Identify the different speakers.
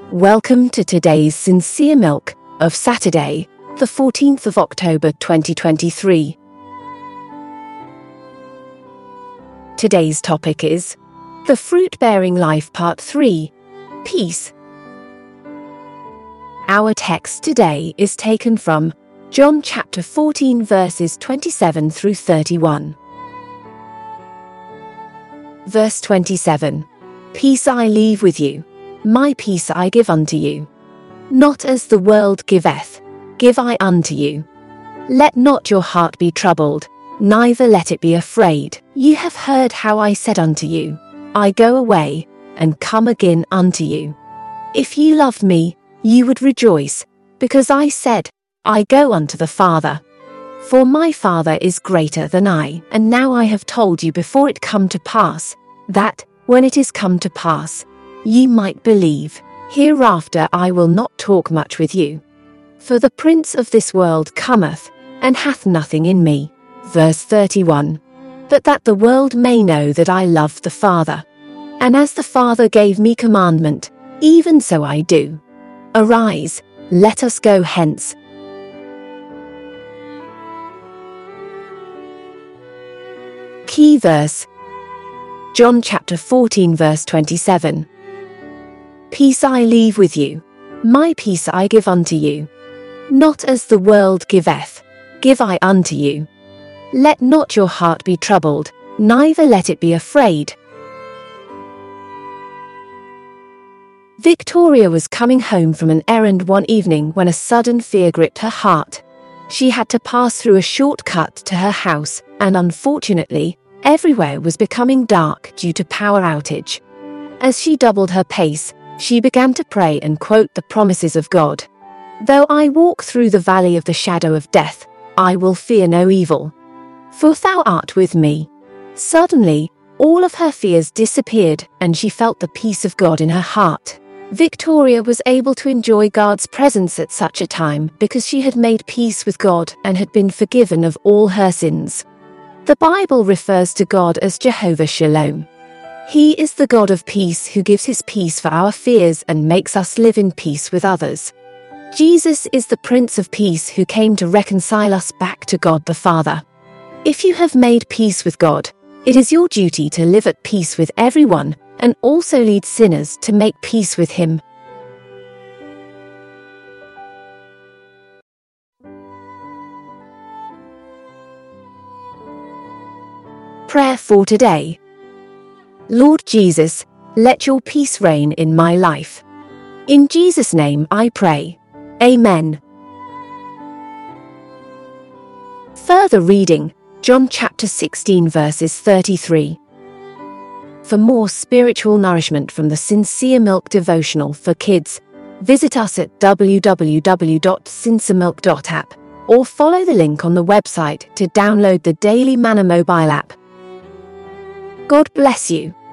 Speaker 1: Welcome to today's Sincere Milk of Saturday, the 14th of October 2023. Today's topic is The Fruit-Bearing Life Part 3, Peace. Our text today is taken from John chapter 14 verses 27 through 31. Verse 27. Peace I leave with you, my peace I give unto you. Not as the world giveth, give I unto you. Let not your heart be troubled, neither let it be afraid. Ye have heard how I said unto you, I go away, and come again unto you. If ye loved me, ye would rejoice, because I said, I go unto the Father. For my Father is greater than I, and now I have told you before it come to pass, that, when it is come to pass, ye might believe. Hereafter I will not talk much with you. For the prince of this world cometh, and hath nothing in me. Verse 31. But that the world may know that I love the Father. And as the Father gave me commandment, even so I do. Arise, let us go hence. Key verse. John chapter 14 verse 27. Peace I leave with you, my peace I give unto you. Not as the world giveth, give I unto you. Let not your heart be troubled, neither let it be afraid. Victoria was coming home from an errand one evening when a sudden fear gripped her heart. She had to pass through a shortcut to her house, and unfortunately, everywhere was becoming dark due to power outage. As she doubled her pace, she began to pray and quote the promises of God. Though I walk through the valley of the shadow of death, I will fear no evil. For thou art with me. Suddenly, all of her fears disappeared and she felt the peace of God in her heart. Victoria was able to enjoy God's presence at such a time because she had made peace with God and had been forgiven of all her sins. The Bible refers to God as Jehovah Shalom. He is the God of peace who gives his peace for our fears and makes us live in peace with others. Jesus is the Prince of Peace who came to reconcile us back to God the Father. If you have made peace with God, it is your duty to live at peace with everyone and also lead sinners to make peace with him. Prayer for today. Lord Jesus, let your peace reign in my life. In Jesus' name I pray. Amen. Further reading, John chapter 16 verses 33. For more spiritual nourishment from the Sincere Milk devotional for kids, visit us at www.sinceremilk.app or follow the link on the website to download the Daily Manna mobile app. God bless you.